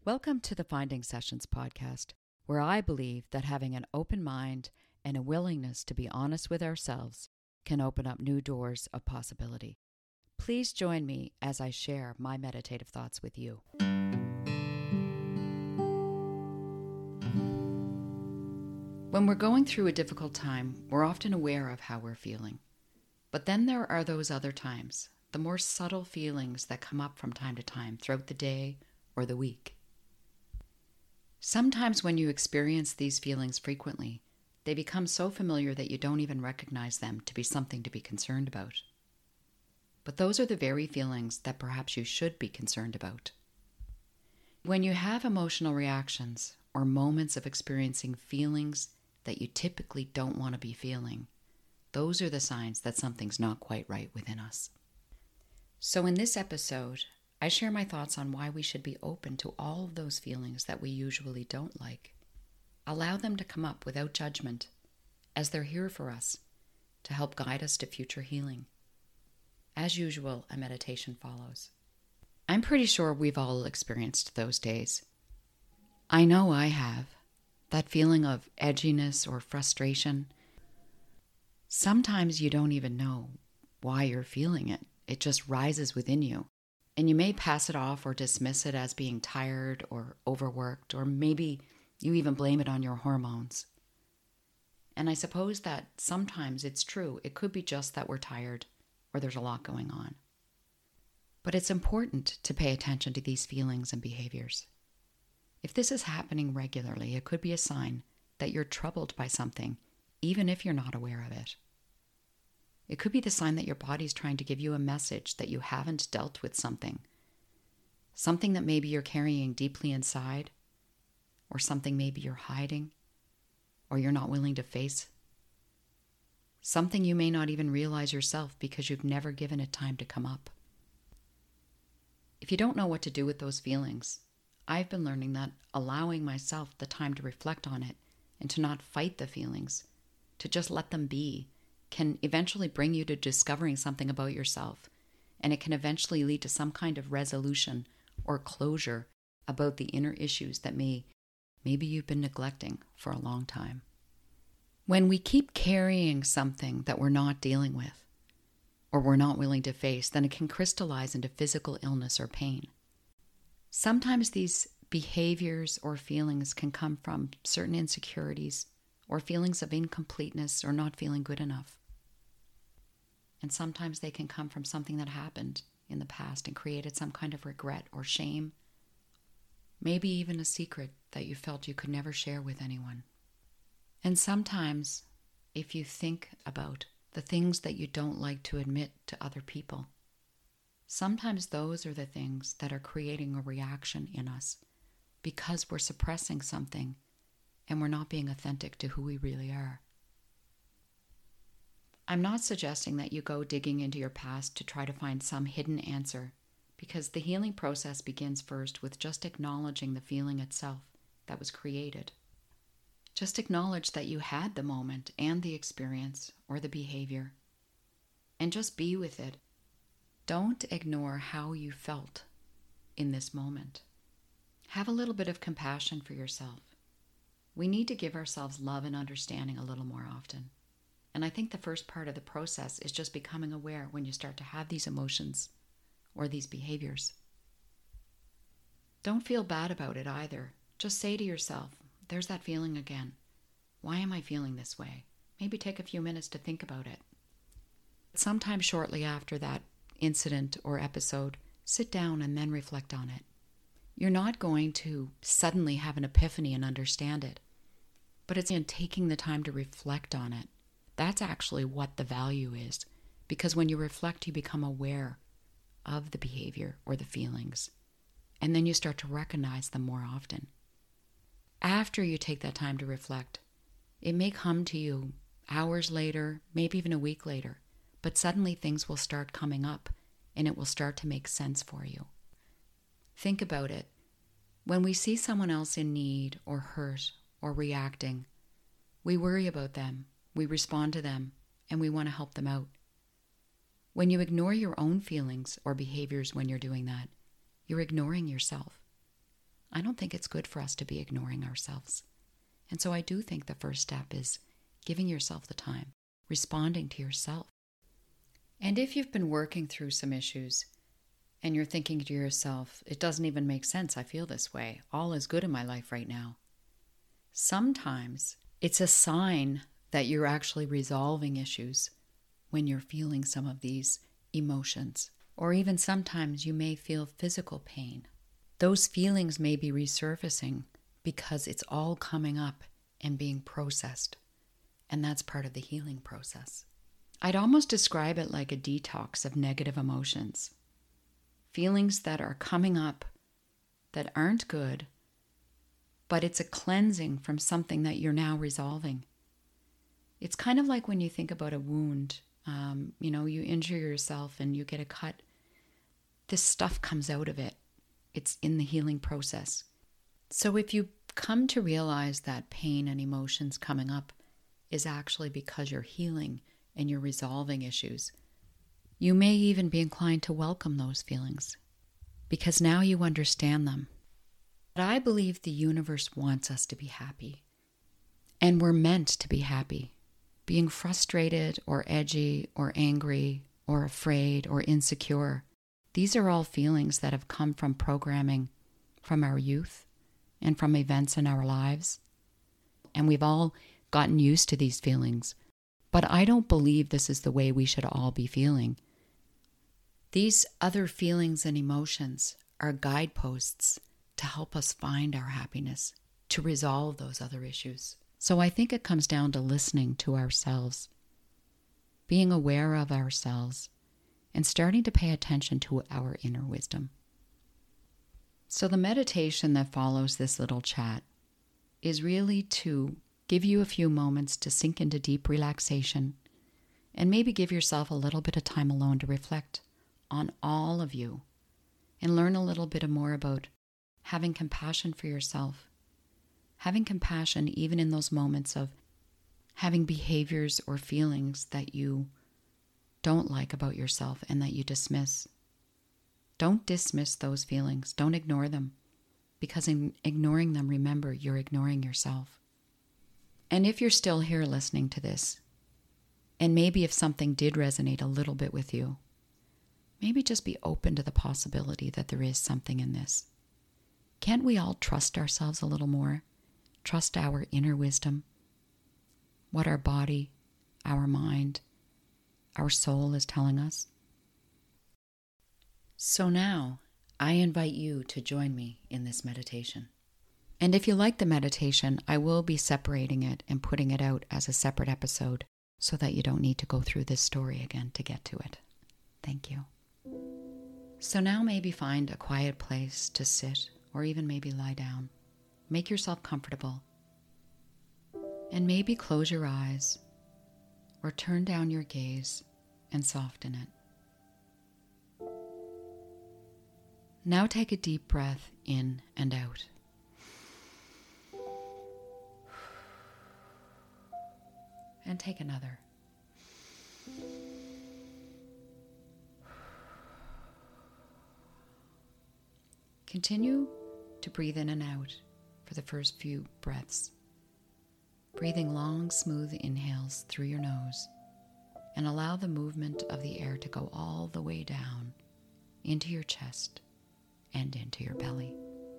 Welcome to the Finding Sessions podcast, where I believe that having an open mind and a willingness to be honest with ourselves can open up new doors of possibility. Please join me as I share my meditative thoughts with you. When we're going through a difficult time, we're often aware of how we're feeling. But then there are those other times, the more subtle feelings that come up from time to time throughout the day or the week. Sometimes when you experience these feelings frequently, they become so familiar that you don't even recognize them to be something to be concerned about. But those are the very feelings that perhaps you should be concerned about. When you have emotional reactions or moments of experiencing feelings that you typically don't want to be feeling, those are the signs that something's not quite right within us. So in this episode, I share my thoughts on why we should be open to all of those feelings that we usually don't like. Allow them to come up without judgment, as they're here for us to help guide us to future healing. As usual, a meditation follows. I'm pretty sure we've all experienced those days. I know I have. That feeling of edginess or frustration. Sometimes you don't even know why you're feeling it. It just rises within you. And you may pass it off or dismiss it as being tired or overworked, or maybe you even blame it on your hormones. And I suppose that sometimes it's true. It could be just that we're tired or there's a lot going on. But it's important to pay attention to these feelings and behaviors. If this is happening regularly, it could be a sign that you're troubled by something, even if you're not aware of it. It could be the sign that your body's trying to give you a message that you haven't dealt with something that maybe you're carrying deeply inside, or something maybe you're hiding, or you're not willing to face. Something you may not even realize yourself because you've never given it time to come up. If you don't know what to do with those feelings, I've been learning that allowing myself the time to reflect on it and to not fight the feelings, to just let them be, can eventually bring you to discovering something about yourself, and it can eventually lead to some kind of resolution or closure about the inner issues that maybe you've been neglecting for a long time. When we keep carrying something that we're not dealing with, or we're not willing to face, then it can crystallize into physical illness or pain. Sometimes these behaviors or feelings can come from certain insecurities or feelings of incompleteness or not feeling good enough. And sometimes they can come from something that happened in the past and created some kind of regret or shame, maybe even a secret that you felt you could never share with anyone. And sometimes, if you think about the things that you don't like to admit to other people, sometimes those are the things that are creating a reaction in us because we're suppressing something and we're not being authentic to who we really are. I'm not suggesting that you go digging into your past to try to find some hidden answer, because the healing process begins first with just acknowledging the feeling itself that was created. Just acknowledge that you had the moment and the experience or the behavior, and just be with it. Don't ignore how you felt in this moment. Have a little bit of compassion for yourself. We need to give ourselves love and understanding a little more often. And I think the first part of the process is just becoming aware when you start to have these emotions or these behaviors. Don't feel bad about it either. Just say to yourself, there's that feeling again. Why am I feeling this way? Maybe take a few minutes to think about it. Sometime shortly after that incident or episode, sit down and then reflect on it. You're not going to suddenly have an epiphany and understand it, but it's in taking the time to reflect on it. That's actually what the value is, because when you reflect, you become aware of the behavior or the feelings, and then you start to recognize them more often. After you take that time to reflect, it may come to you hours later, maybe even a week later, but suddenly things will start coming up and it will start to make sense for you. Think about it. When we see someone else in need or hurt or reacting, we worry about them, we respond to them, and we want to help them out. When you ignore your own feelings or behaviors when you're doing that, you're ignoring yourself. I don't think it's good for us to be ignoring ourselves. And so I do think the first step is giving yourself the time, responding to yourself. And if you've been working through some issues and you're thinking to yourself, it doesn't even make sense, I feel this way, all is good in my life right now. Sometimes it's a sign that you're actually resolving issues when you're feeling some of these emotions. Or even sometimes you may feel physical pain. Those feelings may be resurfacing because it's all coming up and being processed. And that's part of the healing process. I'd almost describe it like a detox of negative emotions. Feelings that are coming up that aren't good, but it's a cleansing from something that you're now resolving. It's kind of like when you think about a wound. You injure yourself and you get a cut. This stuff comes out of it. It's in the healing process. So if you come to realize that pain and emotions coming up is actually because you're healing and you're resolving issues, you may even be inclined to welcome those feelings because now you understand them. But I believe the universe wants us to be happy, and we're meant to be happy. Being frustrated or edgy or angry or afraid or insecure, these are all feelings that have come from programming from our youth and from events in our lives. And we've all gotten used to these feelings. But I don't believe this is the way we should all be feeling. These other feelings and emotions are guideposts to help us find our happiness, to resolve those other issues. So I think it comes down to listening to ourselves, being aware of ourselves, and starting to pay attention to our inner wisdom. So the meditation that follows this little chat is really to give you a few moments to sink into deep relaxation and maybe give yourself a little bit of time alone to reflect on all of you and learn a little bit more about having compassion for yourself. Having compassion even in those moments of having behaviors or feelings that you don't like about yourself and that you dismiss. Don't dismiss those feelings. Don't ignore them. Because in ignoring them, remember, you're ignoring yourself. And if you're still here listening to this, and maybe if something did resonate a little bit with you, maybe just be open to the possibility that there is something in this. Can't we all trust ourselves a little more? Trust our inner wisdom, what our body, our mind, our soul is telling us. So now, I invite you to join me in this meditation. And if you like the meditation, I will be separating it and putting it out as a separate episode so that you don't need to go through this story again to get to it. Thank you. So now maybe find a quiet place to sit or even maybe lie down. Make yourself comfortable. And maybe close your eyes or turn down your gaze and soften it. Now take a deep breath in and out. And take another. Continue to breathe in and out for the first few breaths. Breathing long, smooth inhales through your nose and allow the movement of the air to go all the way down into your chest and into your belly.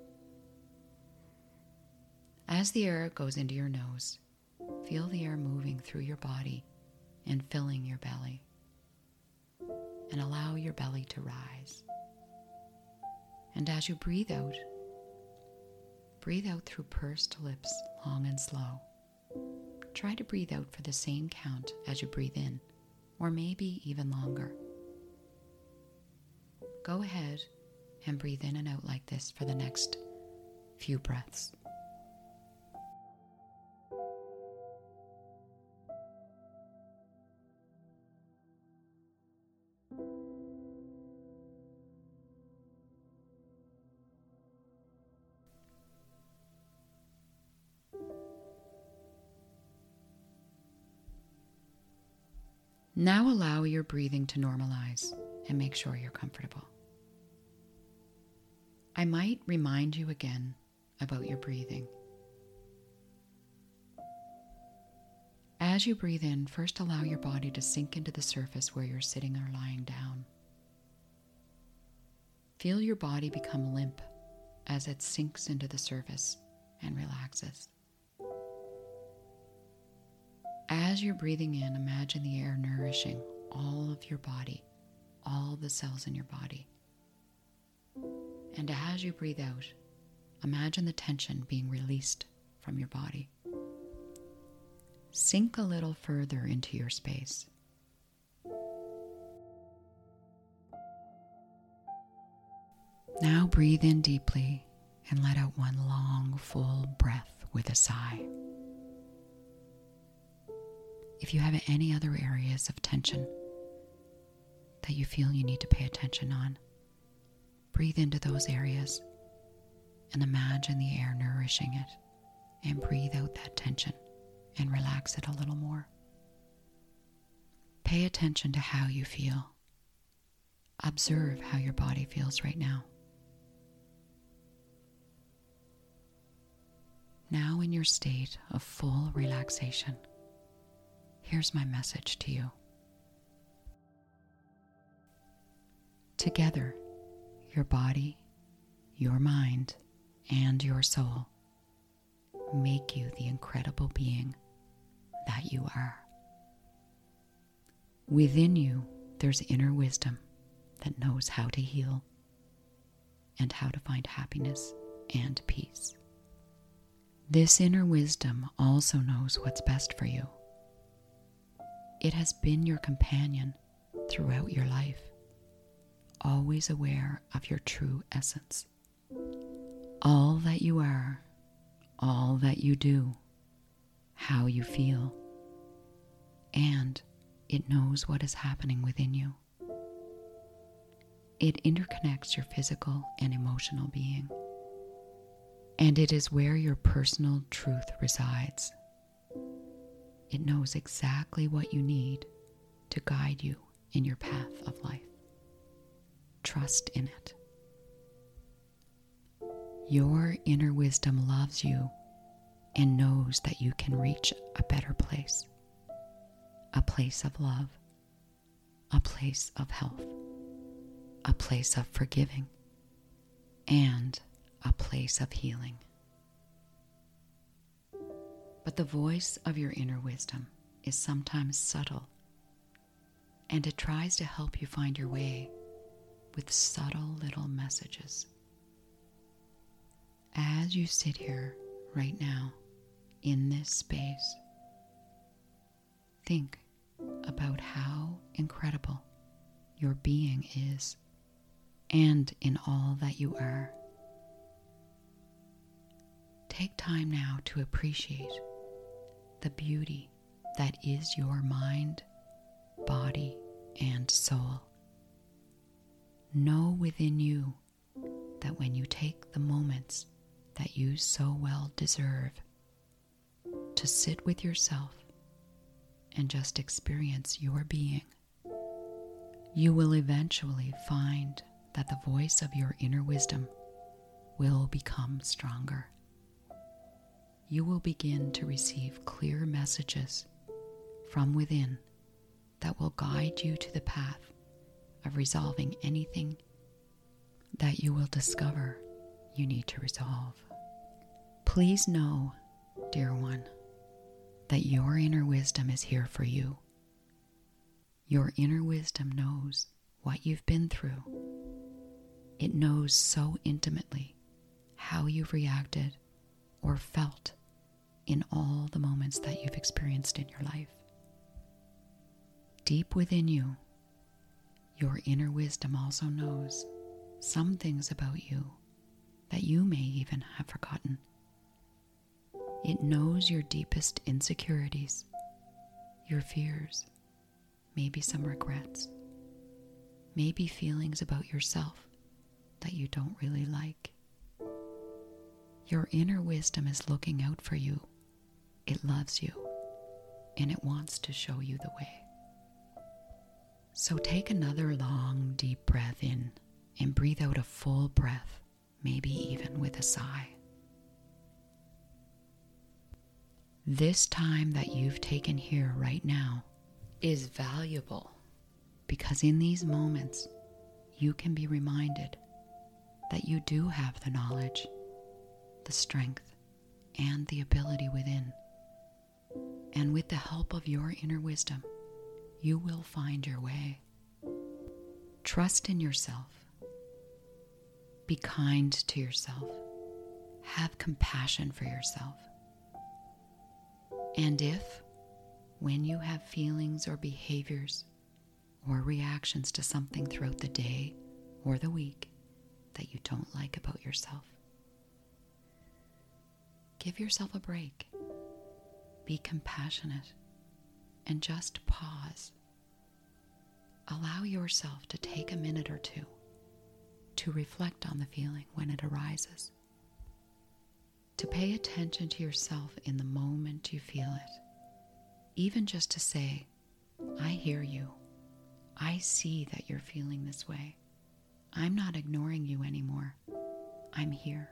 As the air goes into your nose, feel the air moving through your body and filling your belly. And allow your belly to rise. And as you breathe out through pursed lips, long and slow. Try to breathe out for the same count as you breathe in, or maybe even longer. Go ahead and breathe in and out like this for the next few breaths. Now allow your breathing to normalize and make sure you're comfortable. I might remind you again about your breathing. As you breathe in, first allow your body to sink into the surface where you're sitting or lying down. Feel your body become limp as it sinks into the surface and relaxes. As you're breathing in, imagine the air nourishing all of your body, all the cells in your body. And as you breathe out, imagine the tension being released from your body. Sink a little further into your space. Now breathe in deeply and let out one long, full breath with a sigh. If you have any other areas of tension that you feel you need to pay attention on, breathe into those areas and imagine the air nourishing it, and breathe out that tension and relax it a little more. Pay attention to how you feel. Observe how your body feels right now. Now, in your state of full relaxation, here's my message to you. Together, your body, your mind, and your soul make you the incredible being that you are. Within you, there's inner wisdom that knows how to heal and how to find happiness and peace. This inner wisdom also knows what's best for you. It has been your companion throughout your life, always aware of your true essence. All that you are, all that you do, how you feel, and it knows what is happening within you. It interconnects your physical and emotional being, and it is where your personal truth resides. It knows exactly what you need to guide you in your path of life. Trust in it. Your inner wisdom loves you and knows that you can reach a better place. A place of love. A place of health. A place of forgiving. And a place of healing. But the voice of your inner wisdom is sometimes subtle, and it tries to help you find your way with subtle little messages. As you sit here right now in this space, think about how incredible your being is and in all that you are. Take time now to appreciate the beauty that is your mind, body, and soul. Know within you that when you take the moments that you so well deserve to sit with yourself and just experience your being, you will eventually find that the voice of your inner wisdom will become stronger. You will begin to receive clear messages from within that will guide you to the path of resolving anything that you will discover you need to resolve. Please know, dear one, that your inner wisdom is here for you. Your inner wisdom knows what you've been through. It knows so intimately how you've reacted or felt in all the moments that you've experienced in your life. Deep within you, your inner wisdom also knows some things about you that you may even have forgotten. It knows your deepest insecurities, your fears, maybe some regrets, maybe feelings about yourself that you don't really like. Your inner wisdom is looking out for you. It loves you, and it wants to show you the way. So take another long, deep breath in and breathe out a full breath, maybe even with a sigh. This time that you've taken here right now is valuable because in these moments, you can be reminded that you do have the knowledge, the strength, and the ability within. And with the help of your inner wisdom, you will find your way. Trust in yourself. Be kind to yourself. Have compassion for yourself. And if, when you have feelings or behaviors or reactions to something throughout the day or the week that you don't like about yourself, give yourself a break. Be compassionate and just pause. Allow yourself to take a minute or two to reflect on the feeling when it arises. To pay attention to yourself in the moment you feel it. Even just to say, I hear you. I see that you're feeling this way. I'm not ignoring you anymore. I'm here.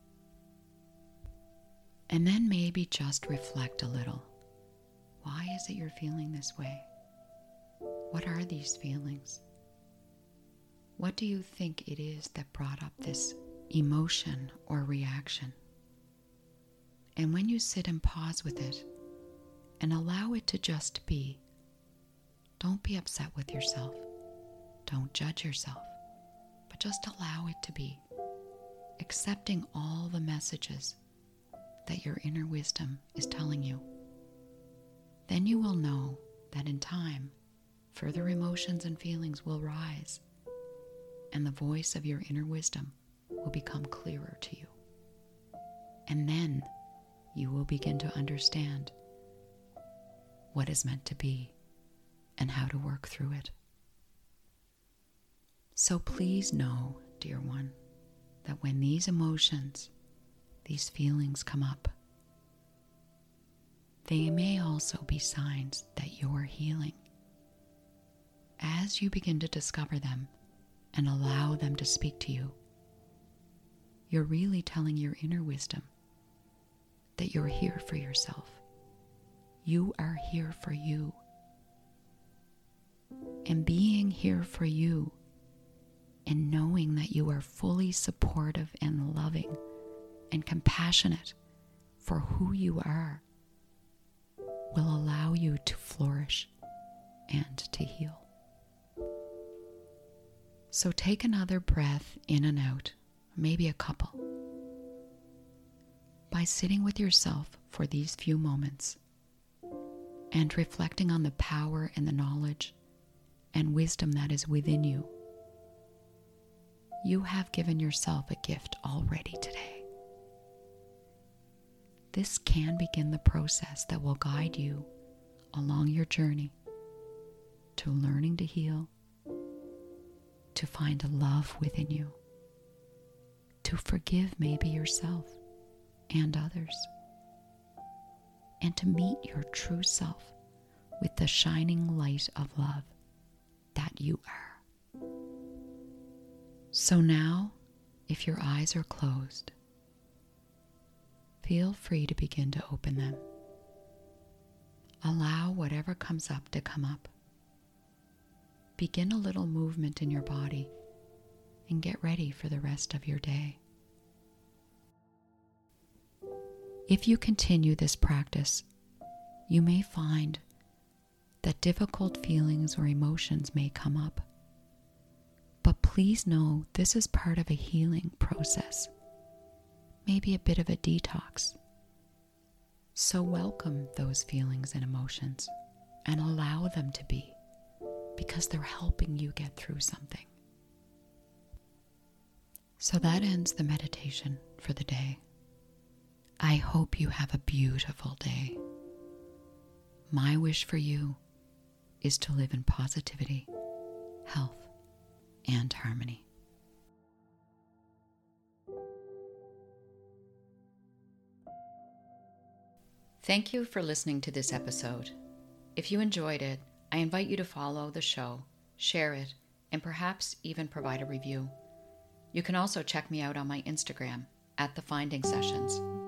And then maybe just reflect a little. Why is it you're feeling this way? What are these feelings? What do you think it is that brought up this emotion or reaction? And when you sit and pause with it and allow it to just be, don't be upset with yourself. Don't judge yourself, but just allow it to be, accepting all the messages that your inner wisdom is telling you. Then you will know that in time, further emotions and feelings will rise, and the voice of your inner wisdom will become clearer to you. And then you will begin to understand what is meant to be and how to work through it. So please know, dear one, that when these emotions, these feelings come up, they may also be signs that you're healing. As you begin to discover them and allow them to speak to you, you're really telling your inner wisdom that you're here for yourself. You are here for you. And being here for you and knowing that you are fully supportive and loving and compassionate for who you are will allow you to flourish and to heal. So take another breath in and out, maybe a couple. By sitting with yourself for these few moments and reflecting on the power and the knowledge and wisdom that is within you, you have given yourself a gift already today. This can begin the process that will guide you along your journey to learning to heal, to find a love within you, to forgive maybe yourself and others, and to meet your true self with the shining light of love that you are. So now, if your eyes are closed, feel free to begin to open them. Allow whatever comes up to come up. Begin a little movement in your body and get ready for the rest of your day. If you continue this practice, you may find that difficult feelings or emotions may come up. But please know this is part of a healing process, maybe a bit of a detox. So welcome those feelings and emotions and allow them to be, because they're helping you get through something. So that ends the meditation for the day. I hope you have a beautiful day. My wish for you is to live in positivity, health, and harmony. Thank you for listening to this episode. If you enjoyed it, I invite you to follow the show, share it, and perhaps even provide a review. You can also check me out on my Instagram @TheFindingSessions.